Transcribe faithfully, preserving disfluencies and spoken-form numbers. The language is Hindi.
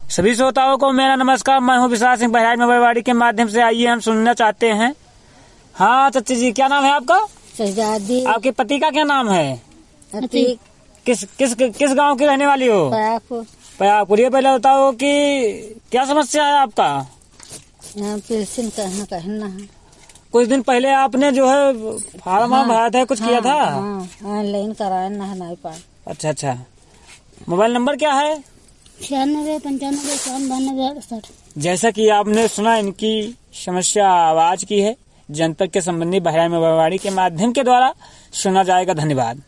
सभी श्रोताओं को मेरा नमस्कार। मैं हूँ विशाल सिंह बहराइच मोबाइलवाड़ी के माध्यम से आइए हम सुनना चाहते हैं। हाँ चाची जी, क्या नाम है आपका? शहजादी। आपके पति का क्या नाम है? अतीक। किस किस किस गांव की रहने वाली हो? पयागपुर। पयागपुर। ये पहले बताओ कि क्या समस्या है आपका? यहाँ पेंशन कहना कहना है। कुछ दिन पहले आपने जो है फार्म हाँ, भरा था, कुछ हाँ, किया था? ऑनलाइन कराया ना नहीं पाया। अच्छा अच्छा। मोबाइल नंबर क्या है? छियानवे पंचानवे इक्यावन बानवे अड़सठ। जैसा कि आपने सुना, इनकी समस्या आवाज की है। जनपद के संबंधी बहराइच मोबाइलवाड़ी के माध्यम के द्वारा सुना जाएगा। धन्यवाद।